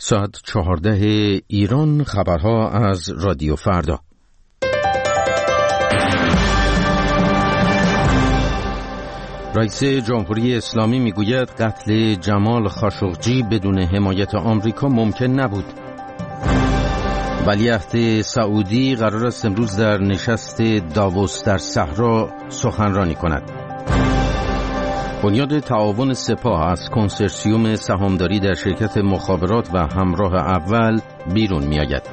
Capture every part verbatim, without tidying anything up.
ساعت چهارده ایران، خبرها از رادیو فردا. رئیس جمهوری اسلامی میگوید قتل جمال خاشقجی بدون حمایت آمریکا ممکن نبود. ولیعهد سعودی قرار است امروز در نشست داووس در صحرا سخنرانی کند. بنیاد تعاون سپاه از کنسرسیوم سهامداری در شرکت مخابرات و همراه اول بیرون می‌آید.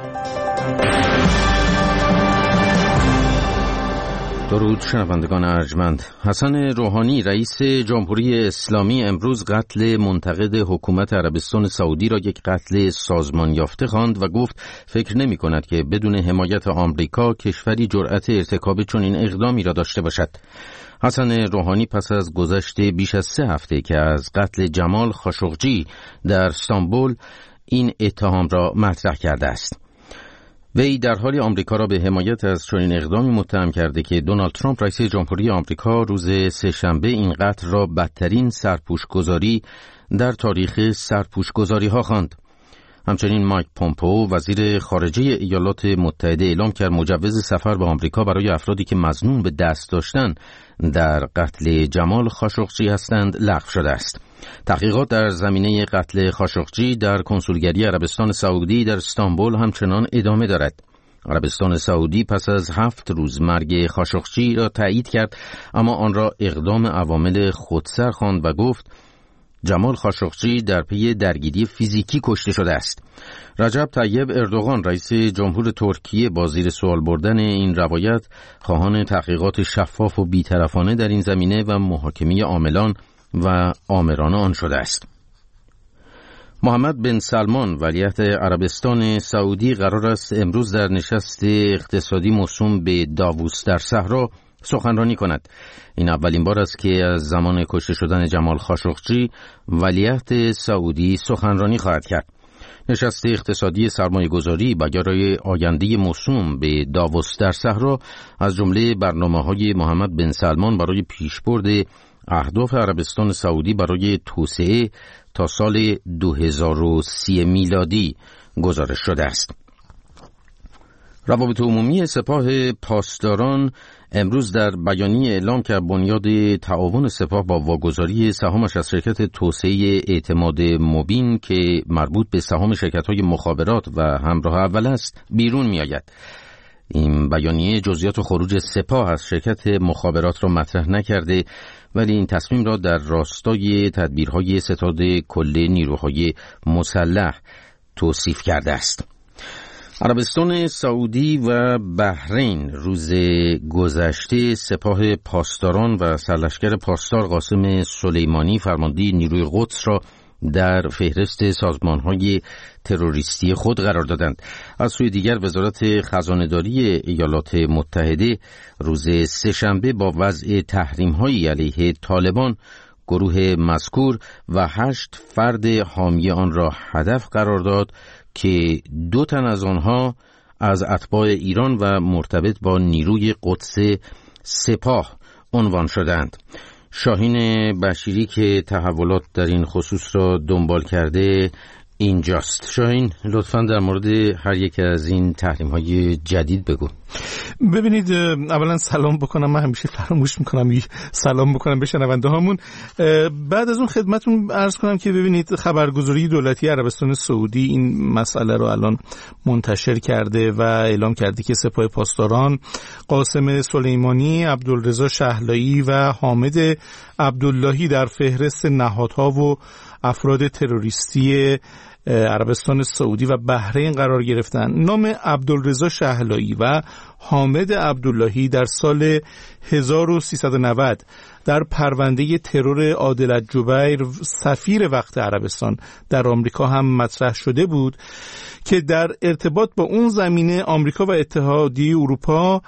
درود شنوندگان ارجمند. حسن روحانی رئیس جمهوری اسلامی امروز قتل منتقد حکومت عربستان سعودی را یک قتل سازمان یافته خواند و گفت فکر نمی کند که بدون حمایت آمریکا کشوری جرأت ارتکاب چنین اقدامی را داشته باشد. حسن روحانی پس از گذشت بیش از سه هفته که از قتل جمال خاشقجی در استانبول این اتهام را مطرح کرده است. وی در حالی آمریکا را به حمایت از چنین اقدامی متهم کرده که دونالد ترامپ رئیس جمهوری آمریکا روز سه‌شنبه این قتل را بدترین سرپوشگذاری در تاریخ سرپوشگذاری‌ها خواند. همچنین مایک پومپئو وزیر خارجه ایالات متحده اعلام کرد مجوز سفر به آمریکا برای افرادی که مظنون به دست داشتن در قتل جمال خاشقجی هستند لغو شده است. تحقیقات در زمینه قتل خاشقجی در کنسولگری عربستان سعودی در استانبول همچنان ادامه دارد. عربستان سعودی پس از هفت روز مرگ خاشقجی را تایید کرد، اما آن را اقدام عوامل خودسر خواند و گفت جمال خاشقجی در پی درگیری فیزیکی کشته شده است. رجب طیب اردوغان رئیس جمهور ترکیه با زیر سوال بردن این روایت خواهان تحقیقات شفاف و بی‌طرفانه در این زمینه و محاکمه عاملان و آمران آن شده است. محمد بن سلمان ولیعهد عربستان سعودی قرار است امروز در نشست اقتصادی موسوم به داووس در صحرا سخنرانی کند. این اولین بار است که از زمان کشته شدن جمال خاشقجی ولیعهد سعودی سخنرانی خواهد کرد. نشست اقتصادی سرمایه‌گذاری برای آینده موسوم به داووس در صحرا از جمله برنامه‌های محمد بن سلمان برای پیشبرد اهداف عربستان سعودی برای توسعه تا سال دو هزار و سی میلادی گزارش شده است. روابط عمومی سپاه پاسداران امروز در بیانیه اعلام کرد بنیاد تعاون سپاه با واگذاری سهامش از شرکت توسعه اعتماد مبین که مربوط به سهام شرکت‌های مخابرات و همراه اول است بیرون می‌آید. این بیانیه جزئیات خروج سپاه از شرکت مخابرات را مطرح نکرده، ولی این تصمیم را در راستای تدبیرهای ستاد کل نیروهای مسلح توصیف کرده است. عربستان سعودی و بحرین روز گذشته سپاه پاسداران و سرلشکر پاسدار قاسم سلیمانی فرمانده نیروی قدس را در فهرست سازمان‌های تروریستی خود قرار دادند. از سوی دیگر وزارت خزانه‌داری ایالات متحده روز سه‌شنبه با وضع تحریم‌هایی علیه طالبان گروه مذکور و هشت فرد حامی آن را هدف قرار داد که دو تن از آنها از اتباع ایران و مرتبط با نیروی قدس سپاه عنوان شدند. شاهین بشیری که تحولات در این خصوص را دنبال کرده اینجاست. شاهین لطفاً در مورد هر یک از این تحریم‌های جدید بگو. ببینید، اولا سلام بکنم، من همیشه فراموش میکنم سلام بکنم به شنونده هامون. بعد از اون خدمتون عرض کنم که ببینید خبرگزاری دولتی عربستان سعودی این مسئله رو الان منتشر کرده و اعلام کرده که سپاه پاسداران قاسم سلیمانی، عبدالرضا شهلایی و حامد عبداللهی در فهرست نهادها و افراد تروریستی عربستان سعودی و بحرین قرار گرفتن. نام عبدالرضا شهلایی و حامد عبداللهی در سال هزار و سیصد و نود در پرونده ترور عادل الجبیر سفیر وقت عربستان در آمریکا هم مطرح شده بود که در ارتباط با اون زمینه آمریکا و اتحادیه اروپا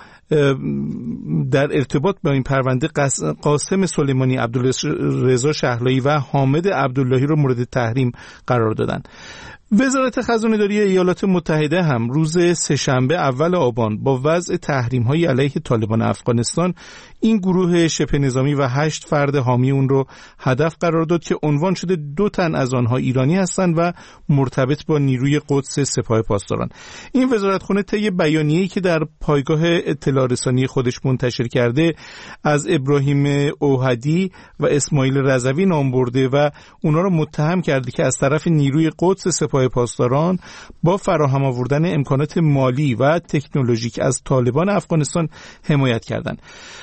در ارتباط با این پرونده قاسم سلیمانی، عبدالرضا شهلایی و حامد عبداللهی رو مورد تحریم قرار دادن. وزارت خزانه‌داری ایالات متحده هم روز سه‌شنبه اول آبان با وضع تحریم‌های علیه طالبان افغانستان این گروه شبه نظامی و هشت فرد حامی اون رو هدف قرار داد که عنوان شده دو تن از آنها ایرانی هستند و مرتبط با نیروی قدس سپاه پاسداران. این وزارتخانه طی بیانیه‌ای که در پایگاه اطلاع رسانی خودش منتشر کرده از ابراهیم اوحدی و اسماعیل رضوی نام برده و اونا رو متهم کرده که از طرف نیروی قدس سپاه پاسداران با فراهم آوردن امکانات مالی و تکنولوژیک از طالبان افغانستان حمایت کردند.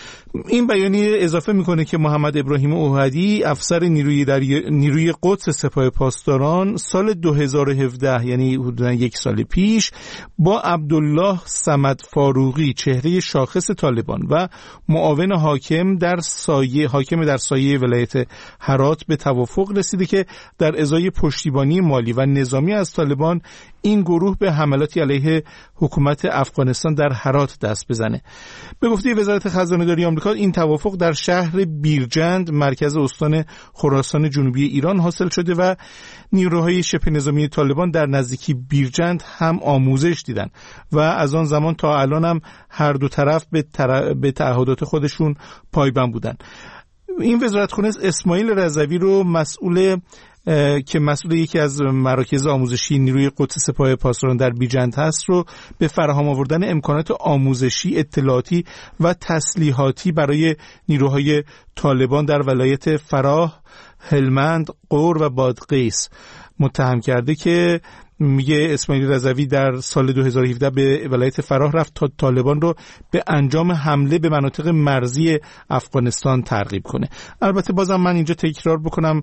این بیانیه اضافه میکنه که محمد ابراهیم اوحدی افسر نیروی در نیروی قدس سپاه پاسداران سال دو هزار و هفده یعنی حدوداً یک سال پیش با عبدالله صمد فاروقی چهره شاخص طالبان و معاون حاکم در سایه حاکم در سایه ولایت هرات به توافق رسیده که در ازای پشتیبانی مالی و نظامی از طالبان این گروه به حملاتی علیه حکومت افغانستان در هرات دست بزنه. به گفته وزارت خزانه‌داری آمریکا این توافق در شهر بیرجند مرکز استان خراسان جنوبی ایران حاصل شده و نیروهای شبه نظامی طالبان در نزدیکی بیرجند هم آموزش دیدن و از آن زمان تا الان هم هر دو طرف به, طرف به تعهدات خودشون پایبند بودن. این وزارتخانه اسماعیل رضوی رو مسئول که مسئول یکی از مراکز آموزشی نیروی قدس سپاه پاسداران در بیرجند هست رو به فراهم آوردن امکانات آموزشی، اطلاعاتی و تسلیحاتی برای نیروهای طالبان در ولایت فراه، هلمند، غور و بادغیس متهم کرده که میگه اسماعیل رضوی در سال دو هزار و هفده به ولایت فراه رفت تا طالبان رو به انجام حمله به مناطق مرزی افغانستان ترغیب کنه. البته بازم من اینجا تکرار بکنم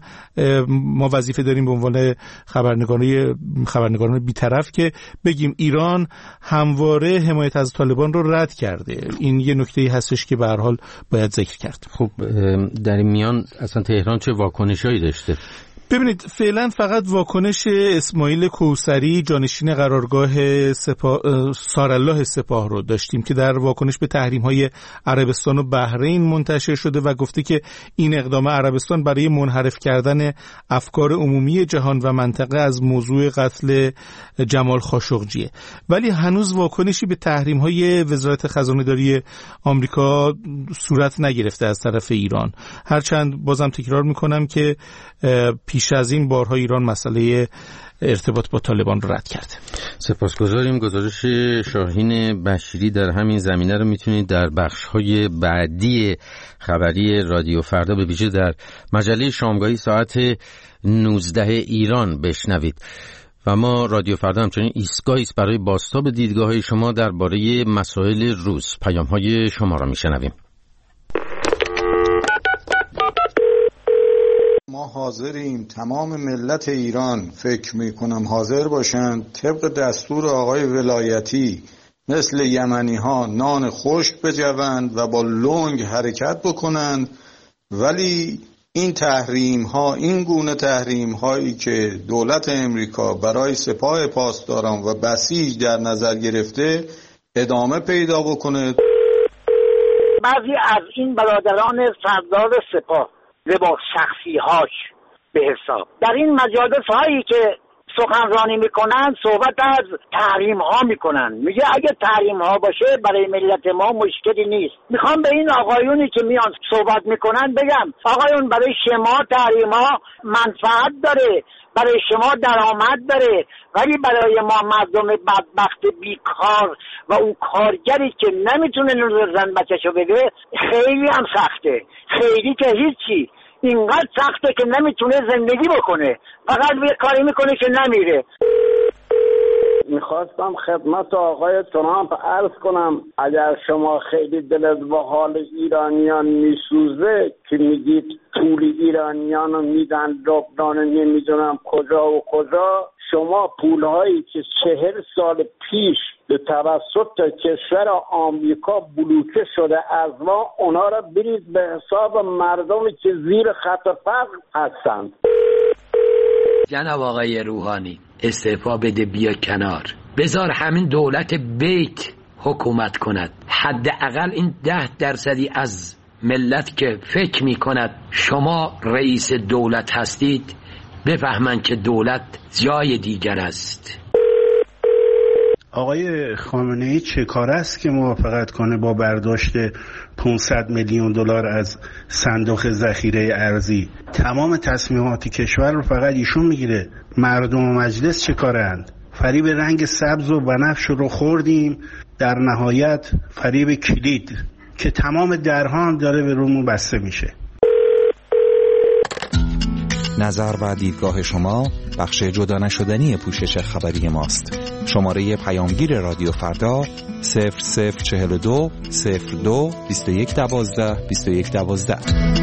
ما وظیفه داریم به عنوان خبرنگارای خبرنگاران بی‌طرف که بگیم ایران همواره حمایت از طالبان رو رد کرده. این یه نکته‌ای هستش که به هر حال باید ذکر کرد. خب در این میان اصلا تهران چه واکنشایی داشته؟ ببینید فعلا فقط واکنش اسماعیل کوثری جانشین قرارگاه سپاه سارالله سپاه رو داشتیم که در واکنش به تحریم‌های عربستان و بحرین منتشر شده و گفته که این اقدام عربستان برای منحرف کردن افکار عمومی جهان و منطقه از موضوع قتل جمال خاشقجیه. ولی هنوز واکنشی به تحریم‌های وزارت خزانه‌داری آمریکا صورت نگرفته از طرف ایران. هرچند بازم تکرار می‌کنم که پیش از این بارها ایران مسئله ارتباط با طالبان رو رد کرده. سپاسگزاریم. گزارش شاهین بشیری در همین زمینه رو میتونید در بخش‌های بعدی خبری رادیو فردا به ویژه در مجله شامگاهی ساعت نوزده ایران بشنوید. و ما رادیو فردا همچنین ایستگاهی است برای بازتاب دیدگاه‌های شما درباره مسائل روز. پیام‌های شما را میشنویم. ما حاضریم تمام ملت ایران فکر میکنم حاضر باشند طبق دستور آقای ولایتی مثل یمنی ها نان خشک بجوند و با لنگ حرکت بکنند، ولی این تحریم ها این گونه تحریم هایی که دولت امریکا برای سپاه پاسداران و بسیج در نظر گرفته ادامه پیدا بکنه. بعضی از این برادران سردار سپاه لباس شخصی هاش به حساب در این مجالس هایی که سخنرانی میکنن صحبت از تحریم ها میکنن. میگه اگه تحریم ها باشه برای ملت ما مشکلی نیست. میخوام به این آقایونی که میان صحبت میکنن بگم آقایون برای شما تحریم ها منفعت داره، برای شما درآمد داره، ولی برای ما مردم بدبخت بیکار و اون کارگری که نمیتونه نون زن بچه‌شو بده خیلی هم سخته. خیلی که هیچی، اینقدر سخته که نمیتونه زندگی بکنه، فقط یه کاری میکنه که نمیره. میخواستم خدمت آقای ترامپ عرض کنم اگر شما خیلی دلت به حال ایرانیان میسوزه که میگید پول ایرانیان رو میدن لبنان نمیدونم کجا و کجا، شما پولهایی که چهل سال پیش به توسط کشور آمریکا بلوکه شده از ما، اونا را برید به حساب مردمی که زیر خط فقر هستند. جناب آقای روحانی استعفا بده بیا کنار، بذار همین دولت بیت حکومت کند. حداقل این ده درصدی از ملت که فکر می کند شما رئیس دولت هستید بفهمن که دولت جای دیگر است. آقای خامنه‌ای چه کار است که موافقت کنه با برداشت پانصد میلیون دلار از صندوق ذخیره ارزی؟ تمام تصمیمات کشور رو فقط ایشون میگیره. مردم و مجلس چه کارند؟ فریب رنگ سبز و بنفش رو خوردیم، در نهایت فریب کلید که تمام درها هم داره به رومون بسته میشه. نظر و دیدگاه شما بخش جدا نشدنی پوشش خبری ماست. شماره پیامگیر رادیو فردا صفر صفر چهل و دو صفر دو بیست و یک دوازده بیست و یک دوازده.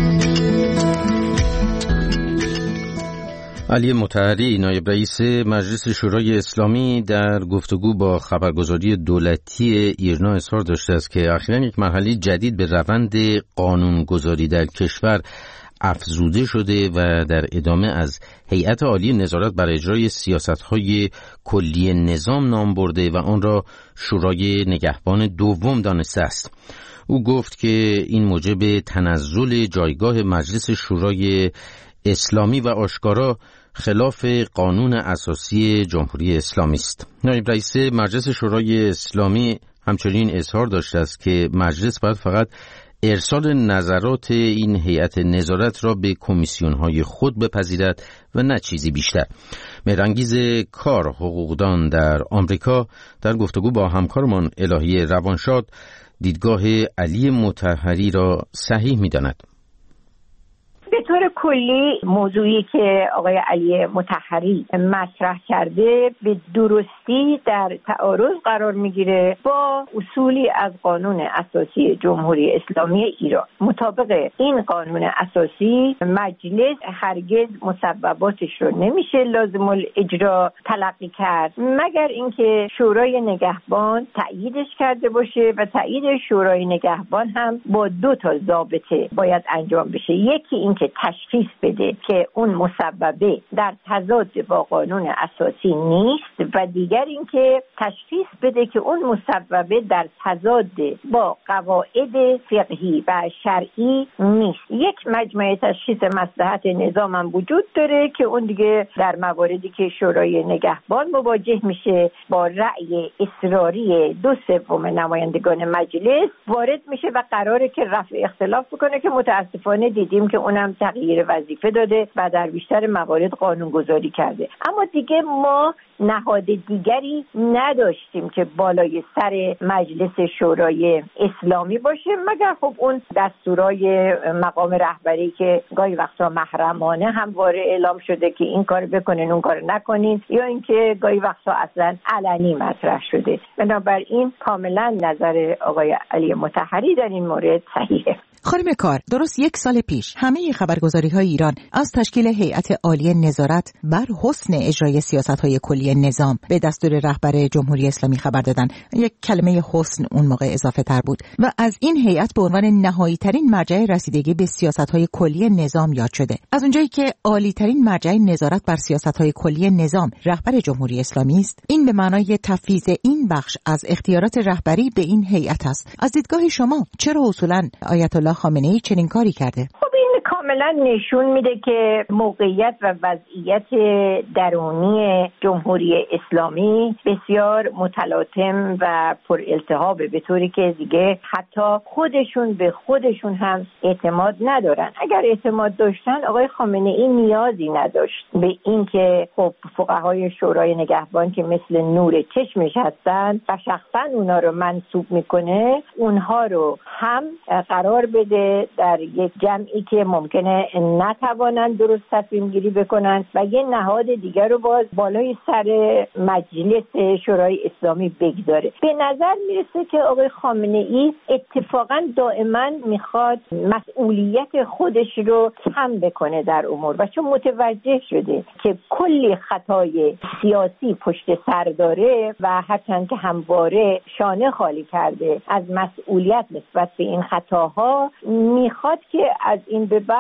علی مطهری نایب رئیس مجلس شورای اسلامی در گفتگو با خبرگزاری دولتی ایرنا اظهار داشته است که اخیراً یک مرحله جدید به روند قانونگذاری در کشور افزوده شده و در ادامه از هیئت عالی نظارت بر اجرای سیاست‌های کلی نظام نام برده و آن را شورای نگهبان دوم دانسته است. او گفت که این موجب تنزل جایگاه مجلس شورای اسلامی و آشکارا خلاف قانون اساسی جمهوری اسلامی است. نایب رئیس مجلس شورای اسلامی همچنین اظهار داشته است که مجلس باید فقط ارسال نظرات این هیئت نظارت را به کمیسیون‌های خود بپذیرد و نه چیزی بیشتر. مهرانگیز کار حقوقدان در آمریکا در گفتگو با همکارمان الهی روانشاد دیدگاه علی مطهری را صحیح می‌داند. به طور کلی موضوعی که آقای علی مطهری مطرح کرده به درستی در تعارض قرار میگیره با اصولی از قانون اساسی جمهوری اسلامی ایران. مطابق این قانون اساسی مجلس هرگز مصوباتش رو نمیشه لازم الاجرا تلقی کرد مگر اینکه شورای نگهبان تأییدش کرده باشه و تأیید شورای نگهبان هم با دو تا ضابطه باید انجام بشه. یکی اینکه تشخیص بده که اون مصوبه در تضاد با قانون اساسی نیست و دیگر اینکه تشخیص بده که اون مصوبه در تضاد با قواعد فقهی و شرعی نیست. یک مجمع تشخیص مصلحت نظام هم وجود داره که اون دیگه در مواردی که شورای نگهبان مواجه میشه با رأی اصراری دو سوم نمایندگان مجلس وارد میشه و قراره که رفع اختلاف بکنه که متاسفانه دیدیم که اونم تغییر وظیفه داده و در بیشتر موارد قانونگذاری کرده. اما دیگه ما نهاد دیگری نداشتیم که بالای سر مجلس شورای اسلامی باشه مگر خب اون دستورای مقام رهبری که گاهی وقتا محرمانه همواره اعلام شده که این کار بکنین اون کار نکنین یا اینکه گاهی وقتا اصلا علنی مطرح شده. بنابراین کاملا نظر آقای علی مطهری در این مورد صحیحه. خانم کار، درست یک سال پیش همه خبرگزاری‌های ایران از تشکیل هیئت عالی نظارت بر حسن اجرای سیاست‌های کلی نظام به دستور رهبر جمهوری اسلامی خبر دادن. یک کلمه حسن اون موقع اضافه تر بود و از این هیئت به عنوان نهایی ترین مرجع رسیدگی به سیاست‌های کلی نظام یاد شده. از اونجایی که عالی ترین مرجع نظارت بر سیاست‌های کلی نظام رهبر جمهوری اسلامی است، این به معنای تفویض این بخش از اختیارات رهبری به این هیئت است. از دیدگاه شما چرا اصولاً آیت الله خامنه‌ای چنین کاری کرده؟ خب این کاملا نشون میده که موقعیت و وضعیت درونی جمهوری اسلامی بسیار متلاطم و پر التهابه، به طوری که دیگه حتی خودشون به خودشون هم اعتماد ندارن. اگر اعتماد داشتن آقای خامنه‌ای نیازی نداشت به این که خب فقهای شورای نگهبان که مثل نور چشمش هستن و شخصا اونا رو منصوب میکنه اونها رو هم قرار بده در یک جمعی که ممکنه نتوانند درست تصمیم گیری بکنن و یه نهاد دیگر رو باز بالای سر مجلس شورای اسلامی بگذاره. به نظر میرسه که آقای خامنه‌ای اتفاقا دائما میخواد مسئولیت خودش رو کم بکنه در امور و چون متوجه شده که کلی خطای سیاسی پشت سر داره و هرچند که همواره شانه خالی کرده از مسئولیت نسبت به این خطاها، میخواد که از این به بعد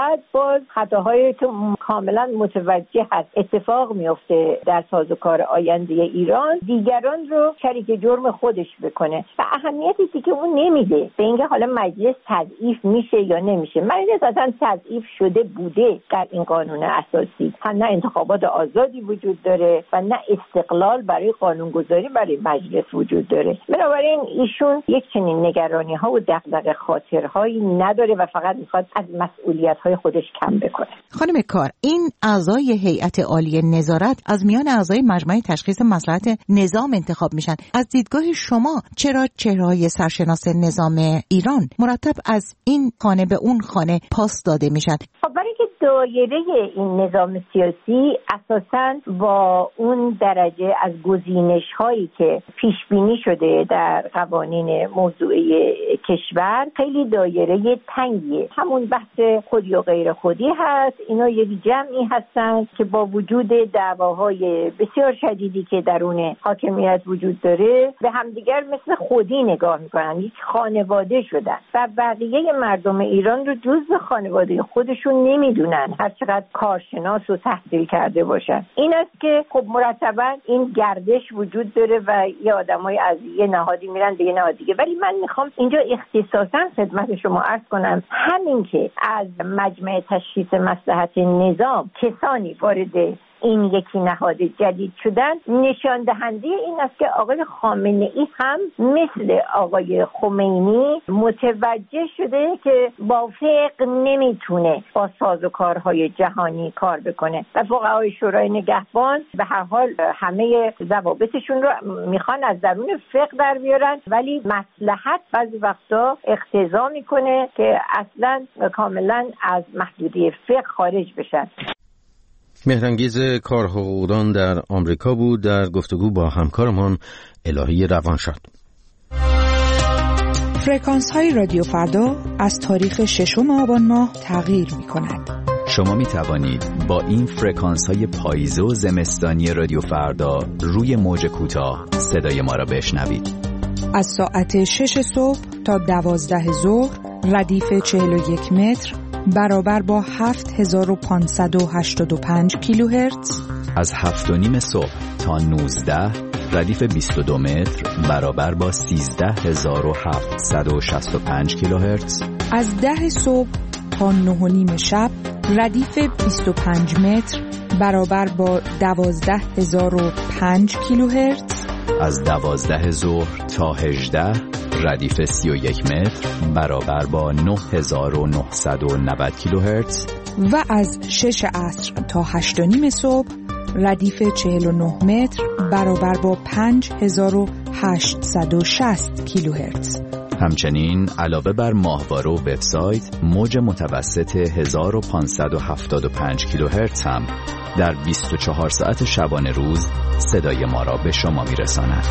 بعد باز خطاهای تو کاملا متوجه هست اتفاق میفته در سازوکار آینده ایران، دیگران رو شریک جرم خودش بکنه و اهمیتی که اون نمیده به اینکه حالا مجلس تضعیف میشه یا نمیشه. مجلس اصلا تضعیف شده بوده در این قانون اساسی، هم نه انتخابات آزادی وجود داره و نه استقلال برای قانونگذاری برای مجلس وجود داره. بنابراین ایشون یک چنین نگرانی ها و دغدغه خاطرهایی نداره و فقط میخواد از مسئولیت های خودش کم بکنه. خانم کار، این اعضای هیئت عالی نظارت از میان اعضای مجمع تشخیص مصلحت نظام انتخاب میشن. از دیدگاه شما چرا چهره‌های سرشناس نظام ایران مرتب از این خانه به اون خانه پاس داده میشن؟ خب برای اینکه دایره این نظام سیاسی اساساً با اون درجه از گزینش هایی که پیش بینی شده در قوانین موضوعی کشور خیلی دایره تنگیه. همون بحث خودی و غیر خودی هست. اینا یک جمعی هستن که با وجود دعواهای بسیار شدیدی که درون حاکمیت وجود داره به همدیگر مثل خودی نگاه میکنن، یک خانواده شدن و بقیه مردم ایران رو جزء خانواده خودشون نمیدونن هر چقدر کارشناس و تحصیل کرده باشن. این است که خب مرتبا این گردش وجود داره و یه آدمای از یه نهادی میرن به یه نهاد دیگه. ولی من میخوام اینجا اختصاصا خدمت شما عرض کنم همین که از مجمع تشخیص مصلحت نظام کسانی وارد این یکی نهاد جدید شدن نشان دهنده این است که آقای خامنه ای هم مثل آقای خمینی متوجه شده که با فقه نمیتونه با سازوکارهای جهانی کار بکنه و فقهای شورای نگهبان به هر حال همه ضوابطشون رو میخوان از درون فقه در بیارن، ولی مصلحت بعضی وقتا اقتضا میکنه که اصلا کاملا از محدودیت فقه خارج بشن. مهرانگیز کارحقوقدان در آمریکا بود در گفتگو با همکارمان الهی روانشاد. فرکانس های رادیو فردا از تاریخ ششم آبان ماه تغییر می کند. شما می توانید با این فرکانس های پاییزه و زمستانی رادیو فردا روی موج کوتاه صدای ما را بشنوید. از ساعت شش صبح تا دوازده ظهر ردیف چهل و یک متر برابر با هفت هزار و پانصد و هشتاد و پنج کیلوهرتز. از هفت و نیم صبح تا نوزده ردیف بیست و دو متر برابر با سیزده هزار و هفتصد و شصت و پنج کیلوهرتز. از ده صبح تا نه و نیم شب ردیف بیست و پنج متر برابر با دوازده هزار و پنج کیلوهرتز. از دوازده ظهر تا هجده ردیف سی و یک متر برابر با نه هزار و نهصد و نود کیلوهرتز. و از شش عصر تا هشت و نیم صبح ردیف چهل و نه متر برابر با پنج هزار و هشتصد و شصت کیلوهرتز. همچنین علاوه بر ماهواره و وبسایت موج متوسط هزار و پانصد و هفتاد و پنج کیلوهرتز هم در بیست و چهار ساعت شبانه روز صدای ما را به شما میرساند.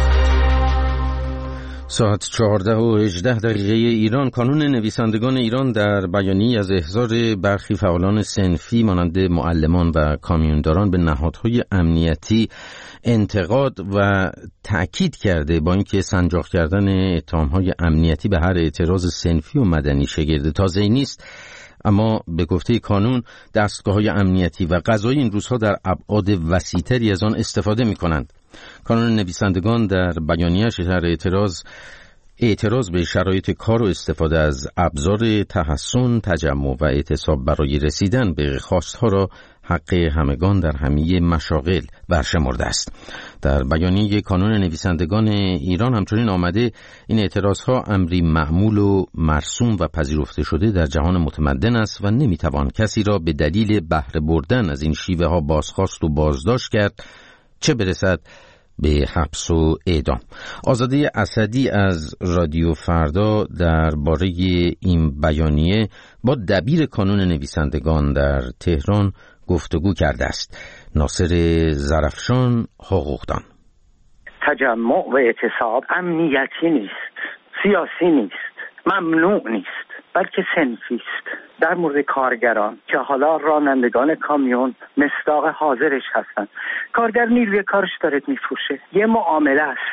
ساعت چهارده و هجده دقیقه ایران. کانون نویسندگان ایران در بیانیه‌ای از احضار برخی فعالان صنفی مانند معلمان و کامیونداران به نهادهای امنیتی انتقاد و تأکید کرده با اینکه سنجاق کردن اتهام‌های امنیتی به هر اعتراض صنفی و مدنی شگرد تازه‌ای نیست، اما به گفته کانون دستگاه‌های امنیتی و قضایی این روزها در ابعاد وسیع‌تری از آن استفاده می‌کنند. کانون نویسندگان در بیانیه‌اش در اعتراض اعتراض به شرایط کار و استفاده از ابزار تحسن، تجمع و اعتصاب برای رسیدن به خواستها را حق همگان در همه مشاغل برشمرده است. در بیانیه کانون نویسندگان ایران همچنین آمده این اعتراضها امری معمول و مرسوم و پذیرفته شده در جهان متمدن است و نمیتوان کسی را به دلیل بهره بردن از این شیوه ها بازخواست و بازداشت کرد، چه برسد به حبس و اعدام. آزاده اسدی از رادیو فردا درباره این بیانیه با دبیر کانون نویسندگان در تهران گفتگو کرده است. ناصر زرفشان، حقوقدان: تجمع و اعتصاب امنیتی نیست، سیاسی نیست، ممنوع نیست، بلکه صنفی است. در مورد کارگران که حالا رانندگان کامیون مصداق حاضرش هستن، کارگر نیروی کارش داره میفروشه، یه معامله است.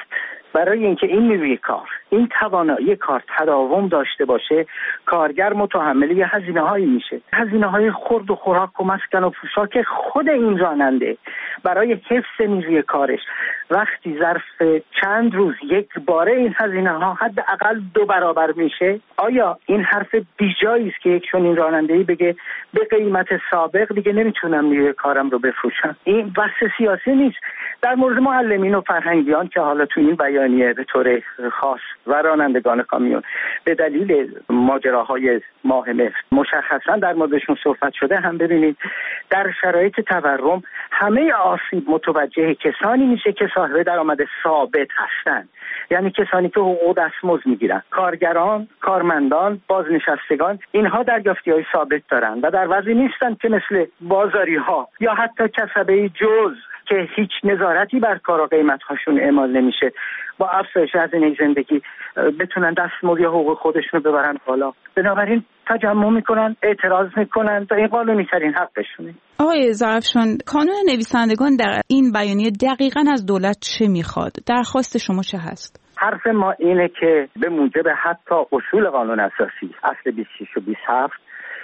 برای اینکه این نیروی کار، این توانایی کار تداوم داشته باشه، کارگر متحمل یه هزینه هایی میشه، هزینه های خورد و خوراک و مسکن و پوشاک خود این راننده برای حفظ نیروی کارش وقتی ظرف چند روز یک باره این هزینه ها حداقل دو برابر میشه، آیا این حرف بیجایی است که یک چنین راننده‌ای بگه به قیمت سابق دیگه نمیتونم نیروی کارم رو بفروشم؟ این بحث سیاسی نیست. در مورد معلمین و فرهنگیان که حالا تو این بیانیه به طور خاص و رانندگان کامیون به دلیل ماجراهای ماه مصر مشخصا در موردشون صحبت شده، هم ببینید در شرایط تورم همه آسیب متوجه کسانی میشه که صاحب درآمد ثابت هستند، یعنی کسانی که حقوق دستمزد میگیرن، کارگران، کارمندان، بازنشستگان، اینها دریافتی‌های ثابت دارن و در وضعی نیستن که مثل بازاری ها یا حتی کسبه جز که هیچ نظارتی بر کار و قیمت‌هاشون اعمال نمیشه با افزایش هزینه زندگی بتونن دستمزد یا حقوق خودشون رو ببرن بالا. بنابراین تجمع میکنن، اعتراض میکنن تا این قانونی ترین حقشونه. آقای ظرفشان، کانون نویسندگان در این بیانیه دقیقاً از دولت چه میخواد؟ درخواست شما چه هست؟ حرف ما اینه که به موجب حتی اصول قانون اساسی اصل بیست و شش و بیست و هفت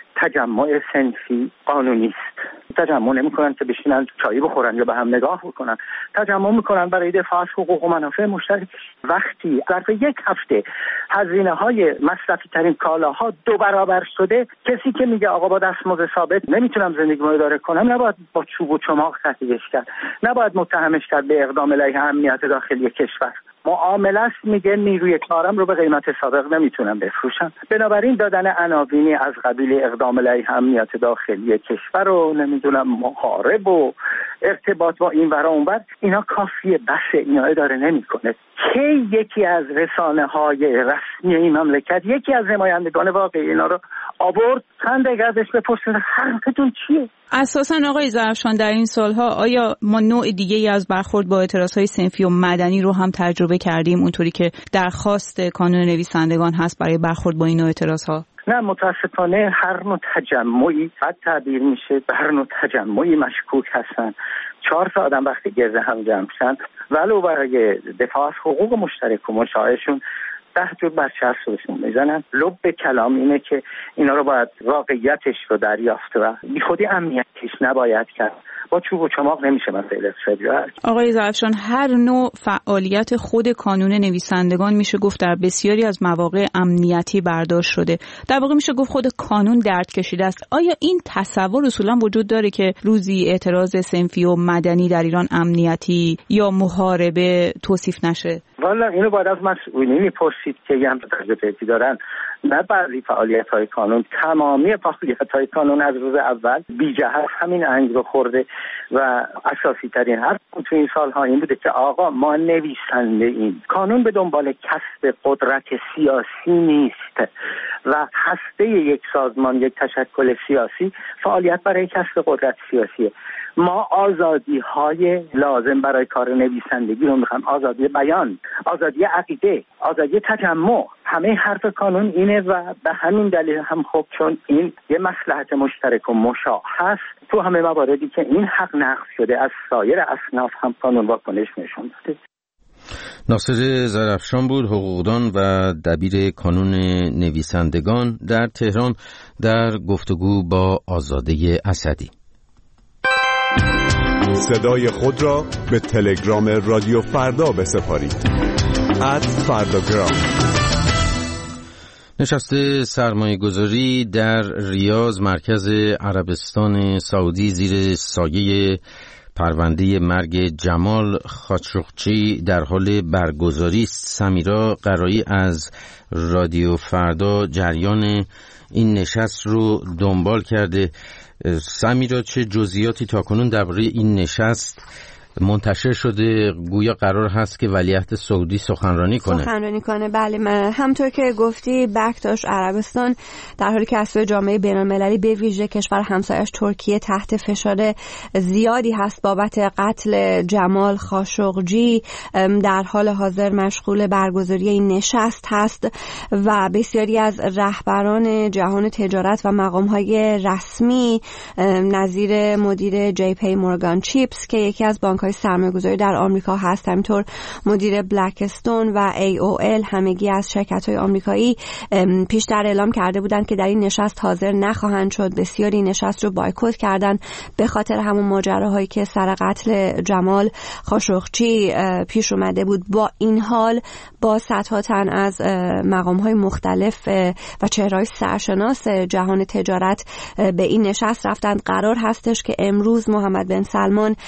تجمع صنفی قانونی است. تجمع نمی‌کنن که بشینن چایی بخورن یا به هم نگاه بکنن، تجمع می‌کنن برای دفاع از حقوق و منافع مشترک. وقتی ظرف یک هفته هزینه‌های مصرفی ترین کالاها دو برابر شده، کسی که میگه آقا با دستمزد ثابت نمیتونم زندگیمو اداره کنم نباید با چوب و چماق تهدیدش کرد، نباید متهمش کرد به اقدام علیه امنیت داخلی کشور. معامله است، میگه نیروی کارم رو به قیمت سابق نمیتونم بفروشم. بنابراین دادن عناوینی از قبیل اقدام علیه امنیت داخلی کشور و نمیدونم محارب و ارتباط با این ور و اون ور، اینا کافیه، بسه، اینا اداره نمیکنه. کی یکی از رسانه های رسمی این مملکت، یکی از نمایندگان واقعی اینا رو آورد چند دقیقه ازش بپرسید حرفتون چیه؟ اساساً آقای ظرفشان در این سالها آیا ما نوع دیگه‌ای از برخورد با اعتراضهای صنفی و مدنی رو هم تجربه کردیم اونطوری که درخواست کانون نویسندگان هست برای برخورد با این نوع اعتراضها؟ نه، متاسفانه هر نوع تجمعی بد تعبیر میشه، هر نوع تجمعی مشکوک هستن. چهار تا آدم وقتی گرد هم جمع شدن ولو برای دفاع از حقوق مشترک و مشاهشون ده جور بچه هستشون میزنن، لب کلام اینه که اینا رو باید واقعیتش رو دریافت و بی خودی امنیتش نباید کرد. با چوب و چماق نمیشه مسئله استفاده. آقای ظرفشان، هر نوع فعالیت خود کانون نویسندگان میشه گفت در بسیاری از مواقع امنیتی برداشت شده. در واقع میشه گفت خود کانون درد کشیده است. آیا این تصور اصولا وجود داره که روزی اعتراض صنفی و مدنی در ایران امنیتی یا محاربه توصیف نشه؟ والا اینو باید از مسئولین میپرسید که یه هم تجربه دارن. نه بعضی فعالیت‌های کانون، تمامی فعالیت‌های کانون از روز اول بی جهت همین انگ رو خورده و اساسی ترین حرف تو این سال‌ها این بوده که آقا ما نویسنده این کانون به دنبال کسب قدرت سیاسی نیست و هسته یک سازمان، یک تشکل سیاسی فعالیت برای کسب قدرت سیاسیه. ما آزادی‌های لازم برای کار نویسندگی رو می‌خوایم، آزادی بیان، آزادی عقیده، آزادی تجمع. همه حرف کانون اینه و به همین دلیل هم خب چون این یه مصلحت مشترک و مشاع هست، تو همه مواردی که این حق نقض شده از سایر اصناف هم کانون واکنش نشون داده. ناصر ظرفشان بود، حقوقدان و دبیر کانون نویسندگان در تهران در گفتگو با آزاده اسدی. صدای خود را به تلگرام رادیو فردا بسپارید. ات فرداگرام. نشست سرمایه گذاری در ریاض مرکز عربستان سعودی زیر سایه پرونده مرگ جمال خاشقچی در حال برگزاری است. سمیرا قرایی از رادیو فردا جریان این نشست رو دنبال کرده. سمیرا، چه جزئیاتی تاکنون درباره این نشست منتشر شده؟ گویا قرار هست که ولیعهد سعودی سخنرانی کنه. سخنرانی کنه بله. من همطور که گفتی بکتاش عربستان در حالی که از سوی جامعه بین‌المللی به ویژه کشور همسایه‌اش ترکیه تحت فشار زیادی هست بابت قتل جمال خاشقچی، در حال حاضر مشغول برگزاری این نشست هست و بسیاری از رهبران جهان تجارت و مقام‌های رسمی نظیر مدیر جی پی مورگان چیپس که یکی از بانک بانک‌های سرمایه‌گذاری در آمریکا هست. همینطور مدیر بلکستون و ای او ال همگی از شرکت‌های آمریکایی پیشتر اعلام کرده بودند که در این نشست حاضر نخواهند شد. بسیاری نشست رو بایکوت کردن به خاطر همون ماجراهایی که سر قتل جمال خاشقچی پیش اومده بود. با این حال با صدها تن از مقام‌های مختلف و چهره‌های سرشناس جهان تجارت به این نشست رفتند. قرار هستش که امروز محمد بن سلمان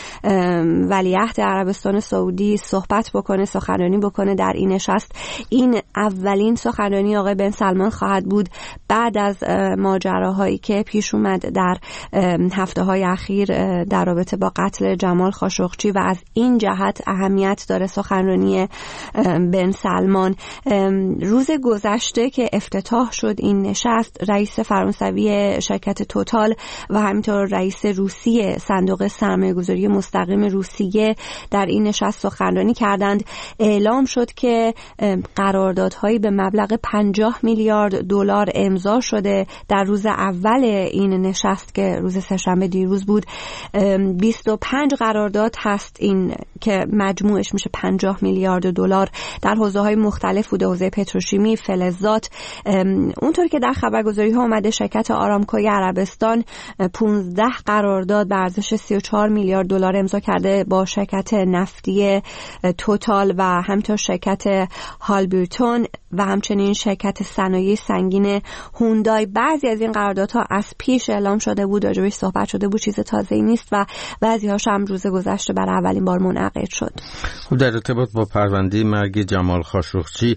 ولیعهد عربستان سعودی صحبت بکنه، سخنرانی بکنه در این نشست. این اولین سخنرانی آقای بن سلمان خواهد بود بعد از ماجراهایی که پیش اومد در هفته‌های اخیر در رابطه با قتل جمال خاشقچی و از این جهت اهمیت داره سخنرانی بن سلمان. روز گذشته که افتتاح شد این نشست، رئیس فرانسوی شرکت توتال و همینطور رئیس روسی صندوق سرمایه‌گذاری مستقیم روسیه در این نشست سخنرانی کردند. اعلام شد که قراردادهایی به مبلغ پنجاه میلیارد دلار امضا شده در روز اول این نشست که روز سه‌شنبه دیروز بود. بیست و پنج قرارداد هست این که مجموعش میشه پنجاه میلیارد دلار در حوزه‌های مختلف بوده، حوزه پتروشیمی، فلزات. اونطور که در خبرگزاری ها اومده شرکت آرامکوی عربستان پانزده قرارداد به ارزش سی و چهار میلیارد دلار امضا کرده با شرکت نفتی توتال و همینطور شرکت هالبرتون و همچنین شرکت صنایع سنگین هوندای. بعضی از این قراردادها از پیش اعلام شده بود، راجبش صحبت شده بود، چیز تازه‌ای نیست و بعضی هاش هم روز گذشته برای اولین بار منعقد شد. در ارتباط با پرونده مرگ جمال خاشقچی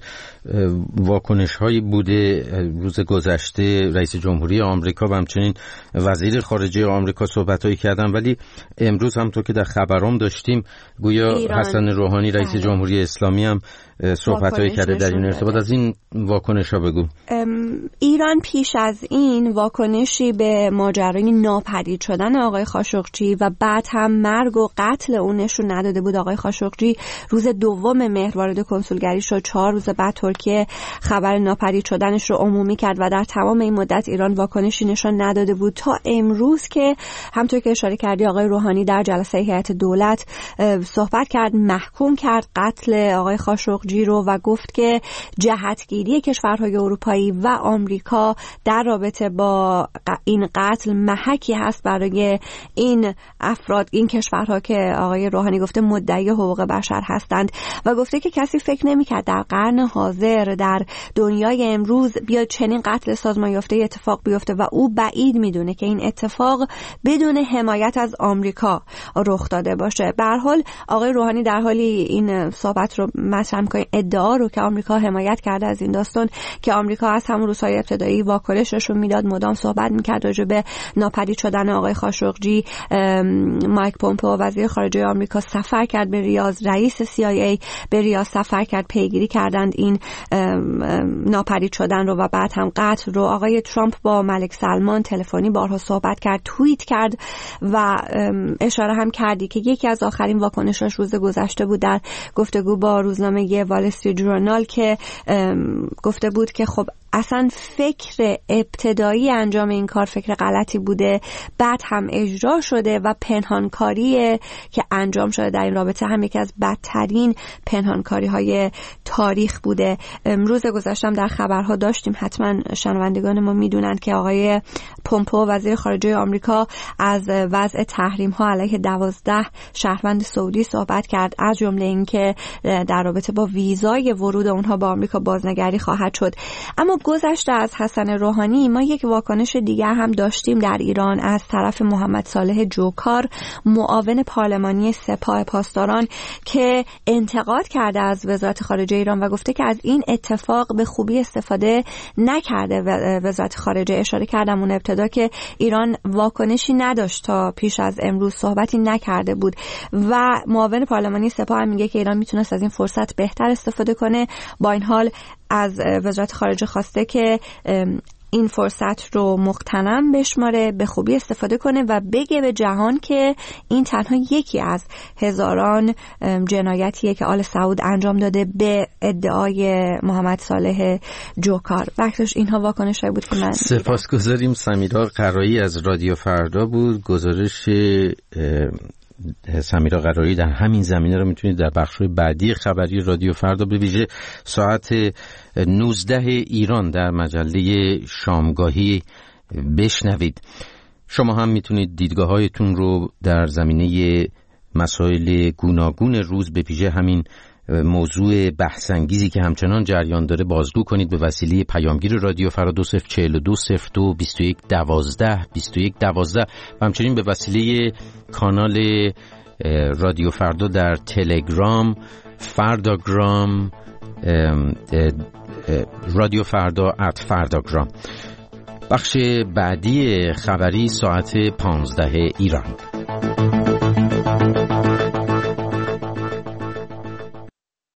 واکنش هایی بوده. روز گذشته رئیس جمهوری آمریکا و همچنین وزیر خارجه آمریکا صحبت هایی کردن، ولی امروز هم تو که در خبرام داشتیم گویا ایران. حسن روحانی رئیس جمهوری اسلامی هم صحبت هایی کرده در این ارتباط. از این واکنش ها بگو. ایران پیش از این واکنشی به ماجرای ناپدید شدن آقای خاشقچی و بعد هم مرگ و قتل اون نشون نداده بود. آقای خاشقچی روز دوم مهر وارد کنسولگری شد، چهار روز بعد ترکیه خبر ناپدید شدنش رو عمومی کرد و در تمام این مدت ایران واکنشی نشون نداده بود تا امروز که همونطور که اشاره کردی آقای روحانی در جلسه هیئت دولت صحبت کرد، محکوم کرد قتل آقای خاشقچی رو و گفت که جهتگیری کشورهای اروپایی و آمریکا در رابطه با این قتل محکی هست برای این افراد، این کشورها که آقای روحانی گفته مدعی حقوق بشر هستند و گفته که کسی فکر نمی‌کرد در قرن حاضر در دنیای امروز بیاد چنین قتل سازمان یافته اتفاق بیفته و او بعید میدونه که این اتفاق بدون حمایت از آمریکا رخ داده باشه. به هر حال آقای روحانی در حالی این صحبت رو مطرح می‌کنه، ادعا رو که آمریکا حمایت کرده از این داستان که آمریکا از همون روزهای ابتدایی واکنشش رو میداد، مدام صحبت می‌کرد راجع به ناپدید شدن آقای خاشقچی. مایک پومپئو وزیر خارجه آمریکا سفر کرد به ریاض، رئیس سی آی ای به ریاض سفر کرد، پیگیری کردند این ناپدید شدن رو و بعد هم قتل رو. آقای ترامپ با ملک سلمان تلفنی بارها صحبت کرد، توییت کرد و اشاره هم کردی که یکی از آخرین واکنشاش روز گذشته بود در گفتگو با روزنامه وال استریت ژورنال که گفته بود که خب اصلا فکر ابتدایی انجام این کار فکر غلطی بوده، بعد هم اجرا شده و پنهانکاری که انجام شده در این رابطه هم یکی از بدترین پنهانکاری های تاریخ بوده. روز گذشته هم در خبرها داشتیم، حتما شنوندگان ما میدونن که آقای پومپئو وزیر خارجه آمریکا از وضع تحریم ها علیه دوازده شهروند سعودی صحبت کرد، از جمله اینکه در رابطه با ویزای ورود اونها به آمریکا بازنگری خواهد شد. اما گذشته از حسن روحانی ما یک واکنش دیگر هم داشتیم در ایران از طرف محمد صالح جوکار، معاون پارلمانی سپاه پاسداران، که انتقاد کرده از وزارت خارجه ایران و گفته که از این اتفاق به خوبی استفاده نکرده وزارت خارجه. اشاره کردم اون ابتدا که ایران واکنشی نداشت، تا پیش از امروز صحبتی نکرده بود و معاون پارلمانی سپاه هم میگه که ایران میتونست از این فرصت بهتر استفاده کنه. با این حال از وزارت خارجه خواسته که این فرصت رو مغتنم بشماره، به خوبی استفاده کنه و بگه به جهان که این تنها یکی از هزاران جنایتیه که آل سعود انجام داده به ادعای محمد صالح جوکار. وقتش اینها واکنشایی بود که من سپاسگزاریم. سمیرا قرایی از رادیو فردا بود. گزارش سمیرا قراری در همین زمینه رو میتونید در بخش بعدی خبری رادیو فردا به ویژه ساعت نوزده ایران در مجله شامگاهی بشنوید. شما هم میتونید دیدگاه‌هایتون رو در زمینه مسائل گوناگون روز به ویژه همین موضوع بحث‌انگیزی که همچنان جریان داره بازگو کنید به وسیله پیامگیر رادیو فردا دو صفر چهل و دو صفر دو بیست و یک دوازده بیست و یک دوازده و همچنین به وسیله کانال رادیو فردا در تلگرام، فرداگرام، رادیو فردا ات فرداگرام. بخش بعدی خبری ساعت پانزده ایران.